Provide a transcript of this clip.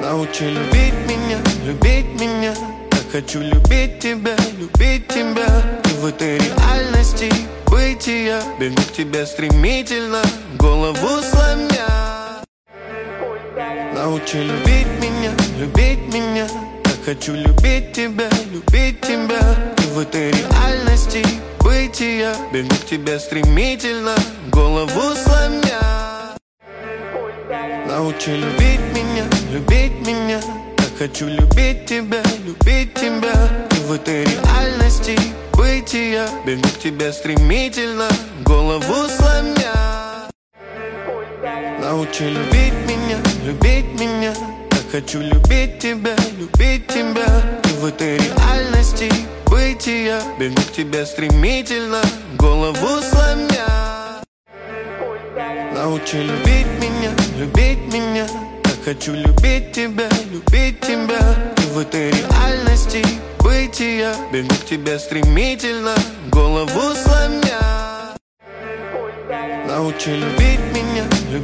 Научи любить меня. Я хочу любить тебя. И в этой реальности бытия бегу к тебе стремительно, голову сломя. Научи любить меня. Я хочу любить тебя. И в этой реальности бытия бегу к тебе стремительно, голову сломя. Научи любить меня. Я хочу любить тебя. И в этой реальности бытия бегу к тебе стремительно, голову сломя. Научи любить меня. Я хочу любить тебя. И в этой реальности бытия бегу к тебе стремительно, голову сломя. Научи любить меня. Я хочу любить тебя. И в этой реальности бытия бегу к тебе стремительно, голову сломя. Научи любить меня.